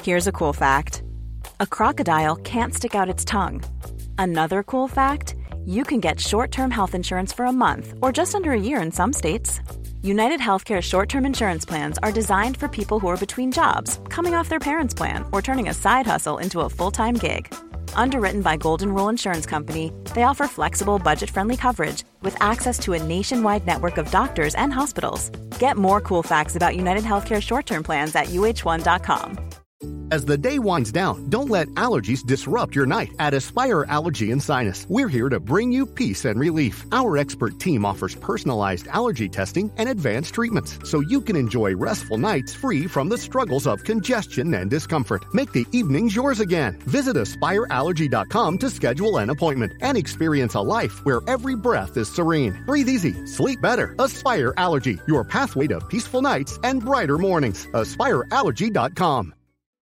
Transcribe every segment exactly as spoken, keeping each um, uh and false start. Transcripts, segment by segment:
Here's a cool fact. A crocodile can't stick out its tongue. Another cool fact, you can get short-term health insurance for a month or just under a year in some states. United Healthcare short-term insurance plans are designed for people who are between jobs, coming off their parents' plan, or turning a side hustle into a full-time gig. Underwritten by Golden Rule Insurance Company, they offer flexible, budget-friendly coverage with access to a nationwide network of doctors and hospitals. Get more cool facts about United Healthcare short-term plans at U H one dot com. As the day winds down, don't let allergies disrupt your night. At Aspire Allergy and Sinus, we're here to bring you peace and relief. Our expert team offers personalized allergy testing and advanced treatments, so you can enjoy restful nights free from the struggles of congestion and discomfort. Make the evenings yours again. Visit aspire allergy dot com to schedule an appointment and experience a life where every breath is serene. Breathe easy, sleep better. Aspire Allergy, your pathway to peaceful nights and brighter mornings. aspire allergy dot com.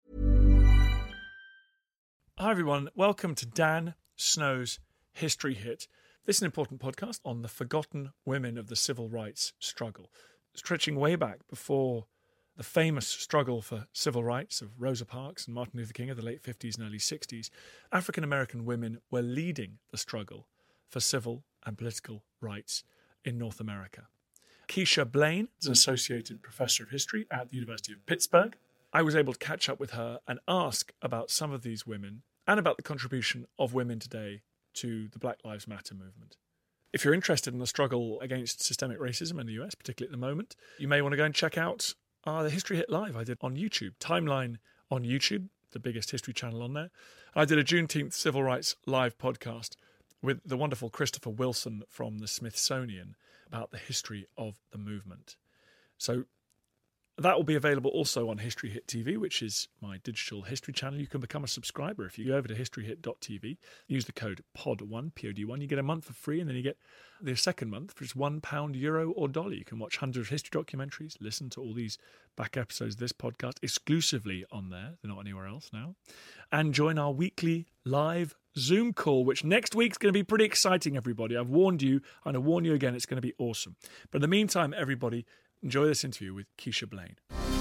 Hi everyone, welcome to Dan Snow's History Hit. This is an important podcast on the forgotten women of the civil rights struggle, stretching way back before the famous struggle for civil rights of Rosa Parks and Martin Luther King of the late fifties and early sixties. African-American women were leading the struggle for civil and political rights in North America. Keisha Blain is an associated professor of history at the University of Pittsburgh. I was able to catch up with her and ask about some of these women and about the contribution of women today to the Black Lives Matter movement. If you're interested in the struggle against systemic racism in the U S, particularly at the moment, you may want to go and check out uh, the History Hit Live I did on YouTube. Timeline on YouTube, the biggest history channel on there. I did a Juneteenth Civil Rights Live podcast with the wonderful Christopher Wilson from the Smithsonian about the history of the movement. So that will be available also on History Hit T V, which is my digital history channel. You can become a subscriber if you go over to history hit dot t v, use the code P O D one, P O D one. You get a month for free, and then you get the second month for just one pound, euro, or dollar. You can watch hundreds of history documentaries, listen to all these back episodes of this podcast exclusively on there. They're not anywhere else now. And join our weekly live Zoom call, which next week's going to be pretty exciting, everybody. I've warned you, and I warn you again, it's going to be awesome. But in the meantime, everybody, enjoy this interview with Keisha Blain.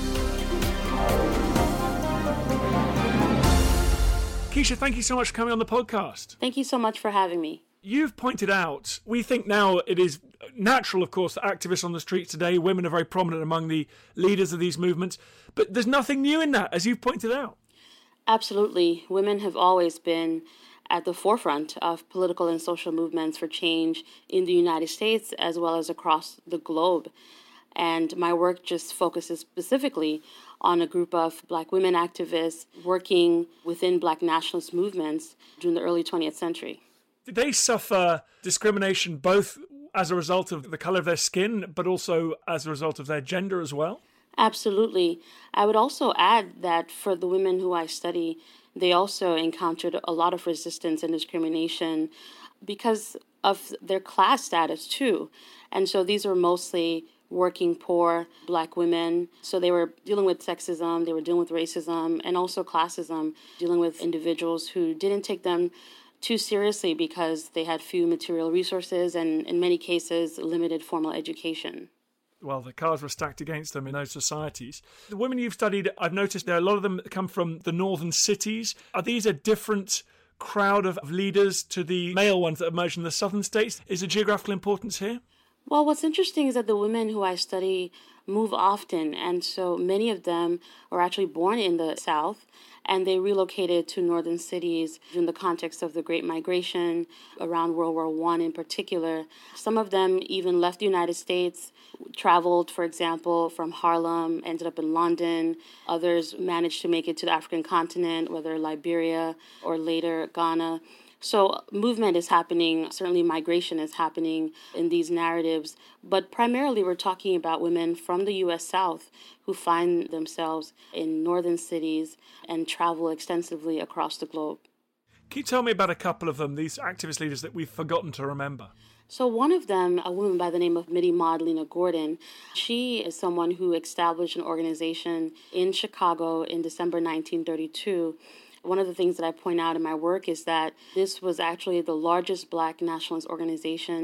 Keisha, thank you so much for coming on the podcast. Thank you so much for having me. You've pointed out, we think now it is natural, of course, that activists on the streets today, women are very prominent among the leaders of these movements, but there's nothing new in that, as you've pointed out. Absolutely. Women have always been at the forefront of political and social movements for change in the United States as well as across the globe. And my work just focuses specifically on a group of Black women activists working within Black nationalist movements during the early twentieth century. Did they suffer discrimination both as a result of the color of their skin, but also as a result of their gender as well? Absolutely. I would also add that for the women who I study, they also encountered a lot of resistance and discrimination because of their class status too. And so these were mostly working poor Black women. So they were dealing with sexism, they were dealing with racism, and also classism, dealing with individuals who didn't take them too seriously because they had few material resources and, in many cases, limited formal education. Well, the cards were stacked against them in those societies. The women you've studied, I've noticed there are a lot of them that come from the northern cities. Are these a different crowd of leaders to the male ones that emerged in the southern states? Is there geographical importance here? Well, what's interesting is that the women who I study move often, and so many of them were actually born in the South, and they relocated to northern cities in the context of the Great Migration, around World War One in particular. Some of them even left the United States, traveled, for example, from Harlem, ended up in London. Others managed to make it to the African continent, whether Liberia or later Ghana. So movement is happening, certainly migration is happening in these narratives, but primarily we're talking about women from the U S South who find themselves in northern cities and travel extensively across the globe. Can you tell me about a couple of them, these activist leaders that we've forgotten to remember? So one of them, a woman by the name of Mittie Maud Lena Gordon, she is someone who established an organization in Chicago in December nineteen thirty-two. One of the things that I point out in my work is that this was actually the largest Black nationalist organization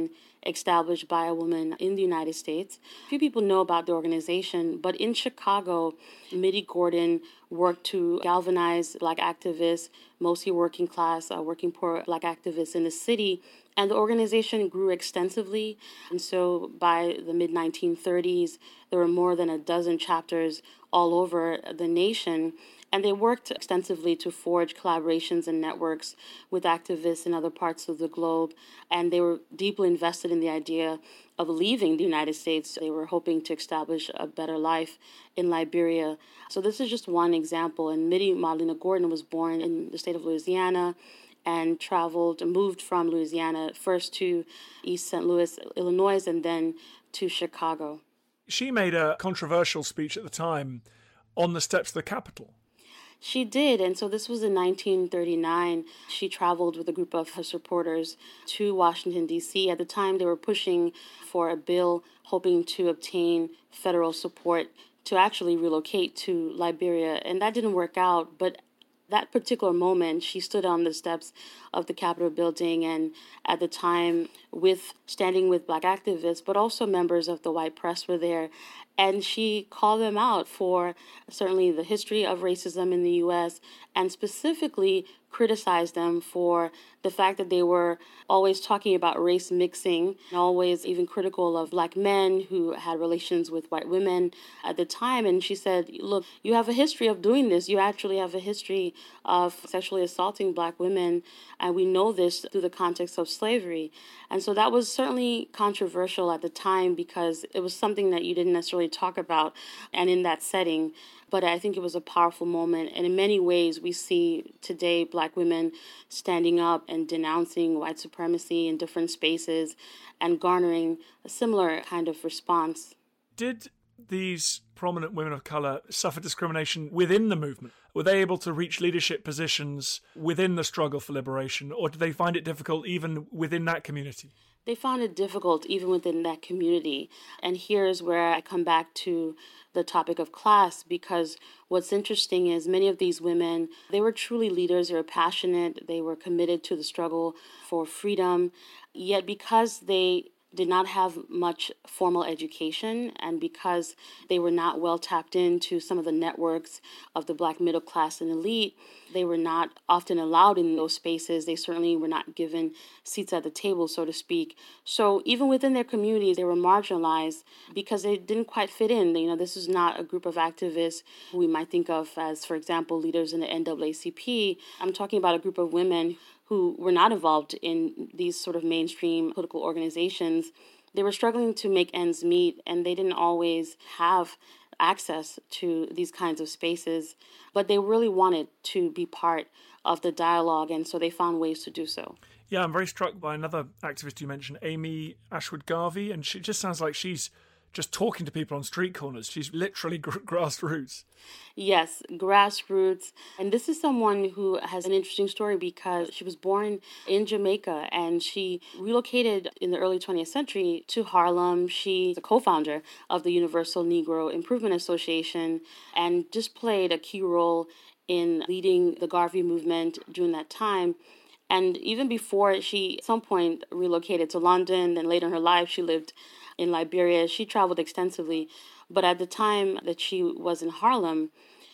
established by a woman in the United States. Few people know about the organization, but in Chicago, Mittie Gordon worked to galvanize Black activists, mostly working class, uh, working poor Black activists in the city. And the organization grew extensively. And so by the mid nineteen thirties, there were more than a dozen chapters all over the nation. And they worked extensively to forge collaborations and networks with activists in other parts of the globe. And they were deeply invested in the idea of leaving the United States. They were hoping to establish a better life in Liberia. So this is just one example. And Mittie Madalena Gordon was born in the state of Louisiana and traveled and moved from Louisiana first to East Saint Louis, Illinois, and then to Chicago. She made a controversial speech at the time on the steps of the Capitol. She did, and so this was in nineteen thirty-nine. She traveled with a group of her supporters to Washington, D C. At the time, they were pushing for a bill hoping to obtain federal support to actually relocate to Liberia, and that didn't work out, but that particular moment, she stood on the steps of the Capitol building and at the time with standing with Black activists, but also members of the white press were there. And she called them out for certainly the history of racism in the U S and specifically criticized them for the fact that they were always talking about race mixing, and always even critical of Black men who had relations with white women at the time. And she said, look, you have a history of doing this. You actually have a history of sexually assaulting Black women, and we know this through the context of slavery. And so that was certainly controversial at the time because it was something that you didn't necessarily talk about and in that setting. But I think it was a powerful moment. And in many ways, we see today Black women standing up and denouncing white supremacy in different spaces and garnering a similar kind of response. Did these prominent women of colour suffer discrimination within the movement? Were they able to reach leadership positions within the struggle for liberation, or did they find it difficult even within that community? They found it difficult even within that community. And here's where I come back to the topic of class, because what's interesting is many of these women, they were truly leaders, they were passionate, they were committed to the struggle for freedom, yet because they did not have much formal education and because they were not well tapped into some of the networks of the Black middle class and elite, they were not often allowed in those spaces. They certainly were not given seats at the table, so to speak. So even within their communities, they were marginalized because they didn't quite fit in. You know, this is not a group of activists who we might think of as, for example, leaders in the N double A C P. I'm talking about a group of women who were not involved in these sort of mainstream political organizations. They were struggling to make ends meet, and they didn't always have access to these kinds of spaces, but they really wanted to be part of the dialogue, and so they found ways to do so. Yeah, I'm very struck by another activist you mentioned, Amy Ashwood Garvey, and she just sounds like she's just talking to people on street corners. She's literally gr- grassroots. Yes, grassroots. And this is someone who has an interesting story because she was born in Jamaica and she relocated in the early twentieth century to Harlem. She's a co-founder of the Universal Negro Improvement Association and just played a key role in leading the Garvey movement during that time. And even before she, at some point, relocated to London, and later in her life, she lived in Liberia. She traveled extensively. But at the time that she was in Harlem,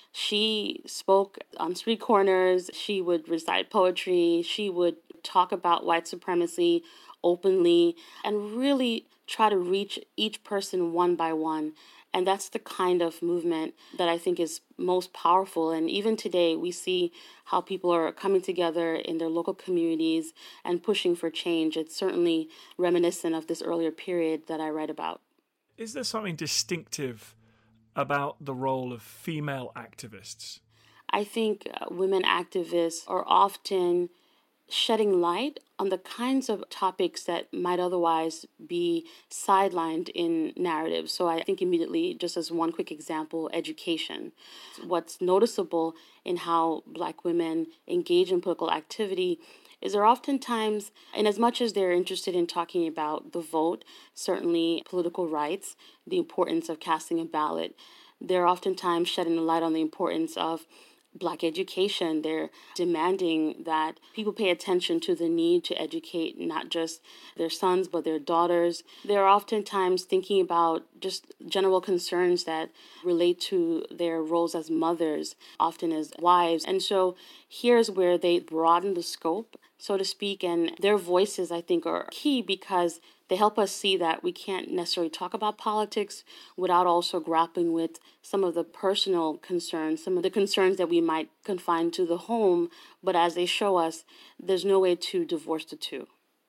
she spoke on street corners. She would recite poetry. She would talk about white supremacy openly and really try to reach each person one by one. And that's the kind of movement that I think is most powerful. And even today, we see how people are coming together in their local communities and pushing for change. It's certainly reminiscent of this earlier period that I read about. Is there something distinctive about the role of female activists? I think uh, women activists are often shedding light on the kinds of topics that might otherwise be sidelined in narratives. So I think immediately, just as one quick example, education. What's noticeable in how Black women engage in political activity is they're oftentimes, and as much as they're interested in talking about the vote, certainly political rights, the importance of casting a ballot, they're oftentimes shedding a light on the importance of Black education. They're demanding that people pay attention to the need to educate not just their sons, but their daughters. They're oftentimes thinking about just general concerns that relate to their roles as mothers, often as wives. And so here's where they broaden the scope, so to speak, and their voices, I think, are key because they help us see that we can't necessarily talk about politics without also grappling with some of the personal concerns, some of the concerns that we might confine to the home, but as they show us, there's no way to divorce the two.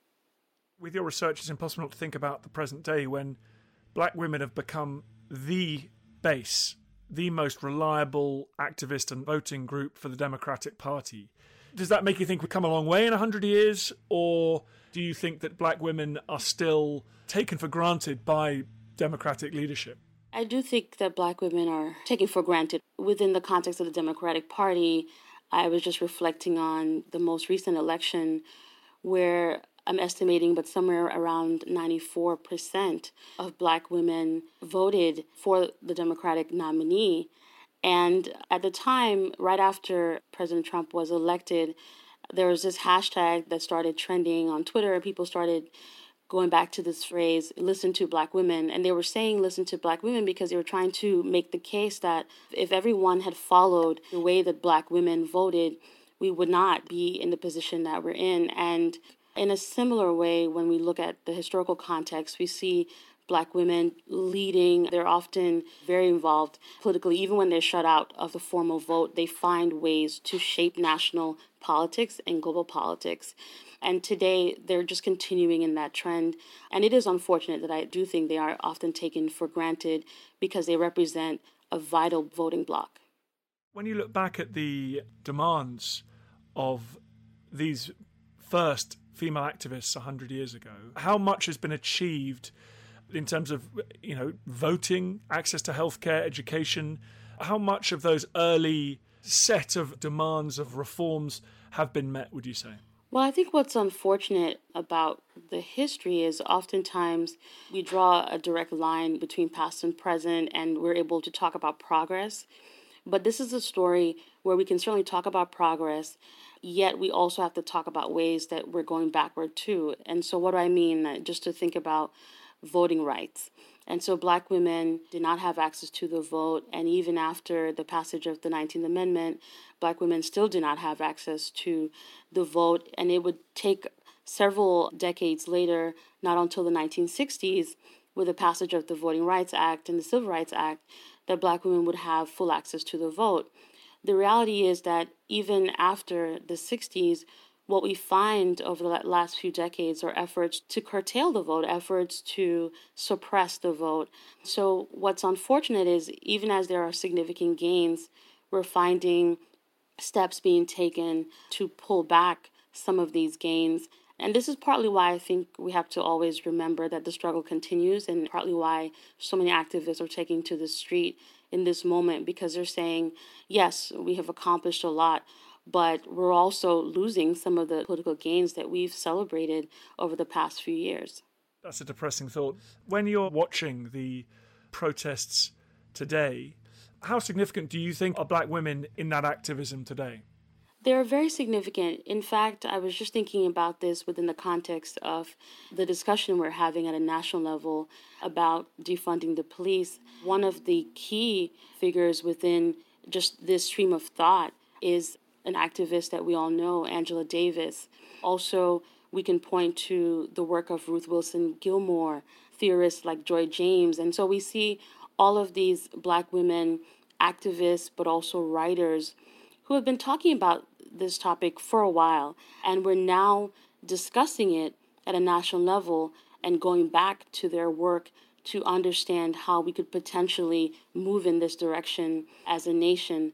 With your research, it's impossible not to think about the present day when Black women have become the base, the most reliable activist and voting group for the Democratic Party. Does that make you think we've come a long way in one hundred years, or do you think that Black women are still taken for granted by Democratic leadership? I do think that Black women are taken for granted. Within the context of the Democratic Party, I was just reflecting on the most recent election where I'm estimating, but somewhere around ninety-four percent of Black women voted for the Democratic nominee. And at the time, right after President Trump was elected, there was this hashtag that started trending on Twitter. People started going back to this phrase, listen to Black women. And they were saying listen to Black women because they were trying to make the case that if everyone had followed the way that Black women voted, we would not be in the position that we're in. And in a similar way, when we look at the historical context, we see Black women leading. They're often very involved politically. Even when they're shut out of the formal vote, they find ways to shape national politics and global politics. And today, they're just continuing in that trend. And it is unfortunate that I do think they are often taken for granted because they represent a vital voting bloc. When you look back at the demands of these first female activists one hundred years ago, how much has been achieved in terms of, you know, voting, access to healthcare, education? How much of those early set of demands of reforms have been met, would you say? Well, I think what's unfortunate about the history is oftentimes we draw a direct line between past and present, and we're able to talk about progress. But this is a story where we can certainly talk about progress, yet we also have to talk about ways that we're going backward too. And so what do I mean? Just to think about voting rights. And so Black women did not have access to the vote. And even after the passage of the nineteenth Amendment, Black women still did not have access to the vote. And it would take several decades later, not until the nineteen sixties, with the passage of the Voting Rights Act and the Civil Rights Act, that Black women would have full access to the vote. The reality is that even after the sixties, what we find over the last few decades are efforts to curtail the vote, efforts to suppress the vote. So what's unfortunate is even as there are significant gains, we're finding steps being taken to pull back some of these gains. And this is partly why I think we have to always remember that the struggle continues, and partly why so many activists are taking to the street in this moment, because they're saying, yes, we have accomplished a lot, but we're also losing some of the political gains that we've celebrated over the past few years. That's a depressing thought. When you're watching the protests today, how significant do you think are Black women in that activism today? They're very significant. In fact, I was just thinking about this within the context of the discussion we're having at a national level about defunding the police. One of the key figures within just this stream of thought is an activist that we all know, Angela Davis. Also, we can point to the work of Ruth Wilson Gilmore, theorists like Joy James. And so we see all of these Black women activists, but also writers who have been talking about this topic for a while. And we're now discussing it at a national level and going back to their work to understand how we could potentially move in this direction as a nation.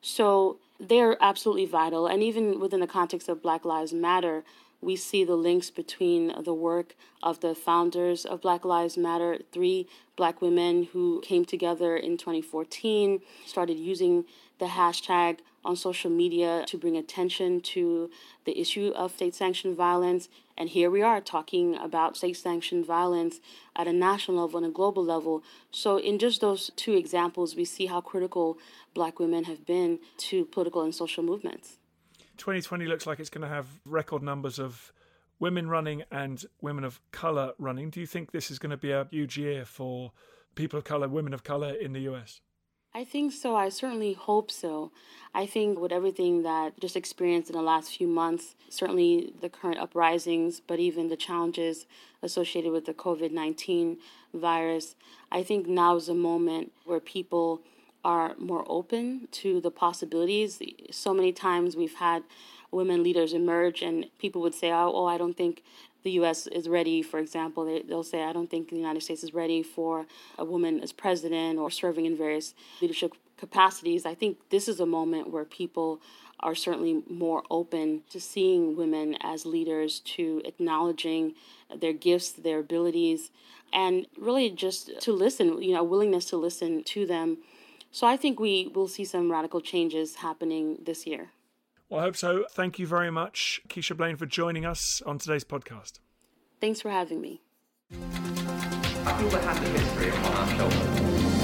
So they're absolutely vital. And even within the context of Black Lives Matter, we see the links between the work of the founders of Black Lives Matter, three Black women who came together in twenty fourteen, started using the hashtag on social media to bring attention to the issue of state-sanctioned violence. And here we are talking about state-sanctioned violence at a national level and a global level. So in just those two examples, we see how critical Black women have been to political and social movements. twenty twenty looks like it's going to have record numbers of women running and women of colour running. Do you think this is going to be a huge year for people of colour, women of colour in the U S? I think so. I certainly hope so. I think with everything that just experienced in the last few months, certainly the current uprisings, but even the challenges associated with the covid nineteen virus, I think now is a moment where people are more open to the possibilities. So many times we've had women leaders emerge and people would say, oh, oh I don't think the U S is ready, for example. They, they'll say, I don't think the United States is ready for a woman as president or serving in various leadership capacities. I think this is a moment where people are certainly more open to seeing women as leaders, to acknowledging their gifts, their abilities, and really just to listen, you know, a willingness to listen to them. So I think we will see some radical changes happening this year. Well, I hope so. Thank you very much, Keisha Blain, for joining us on today's podcast. Thanks for having me. I feel the hand of history upon our shoulders.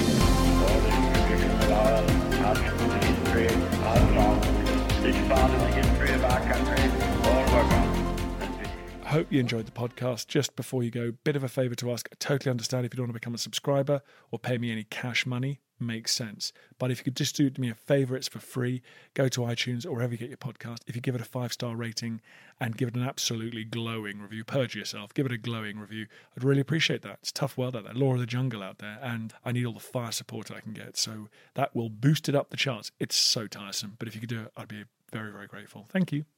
I hope you enjoyed the podcast. Just before you go, bit of a favour to ask. I totally understand if you don't want to become a subscriber or pay me any cash money. Makes sense. But if you could just do me a favour, it's for free. Go to iTunes or wherever you get your podcast. If you give it a five-star rating and give it an absolutely glowing review, purge yourself, give it a glowing review. I'd really appreciate that. It's a tough world out there, law of the jungle out there, and I need all the fire support I can get. So that will boost it up the charts. It's so tiresome. But if you could do it, I'd be very, very grateful. Thank you.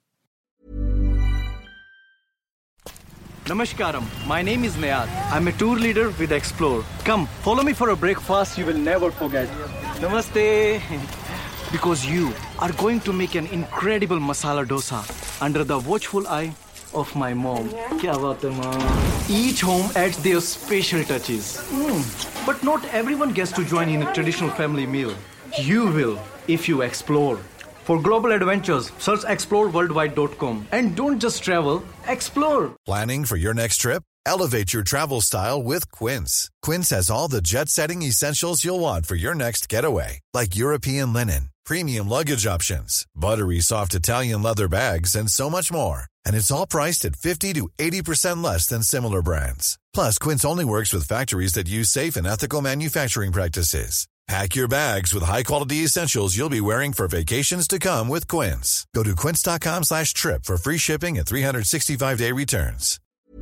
Namaskaram, my name is Nayad. I'm a tour leader with Explore. Come, follow me for a breakfast you will never forget. Namaste. Because you are going to make an incredible masala dosa under the watchful eye of my mom. Kya baat hai, mom? Each home adds their special touches. Mm. But not everyone gets to join in a traditional family meal. You will if you explore. For global adventures, search explore worldwide dot com. And don't just travel, explore. Planning for your next trip? Elevate your travel style with Quince. Quince has all the jet-setting essentials you'll want for your next getaway, like European linen, premium luggage options, buttery soft Italian leather bags, and so much more. And it's all priced at fifty to eighty percent less than similar brands. Plus, Quince only works with factories that use safe and ethical manufacturing practices. Pack your bags with high-quality essentials you'll be wearing for vacations to come with Quince. Go to quince.com slash trip for free shipping and three sixty-five day returns.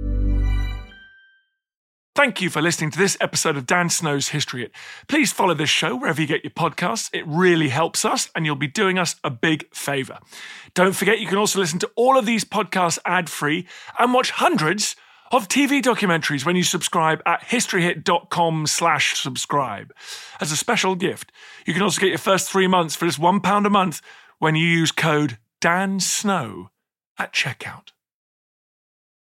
Thank you for listening to this episode of Dan Snow's History Hit. Please follow this show wherever you get your podcasts. It really helps us, and you'll be doing us a big favour. Don't forget, you can also listen to all of these podcasts ad-free and watch hundreds of T V documentaries when you subscribe at historyhit.com slash subscribe. As a special gift, you can also get your first three months for just one pound a month when you use code DANSNOW at checkout.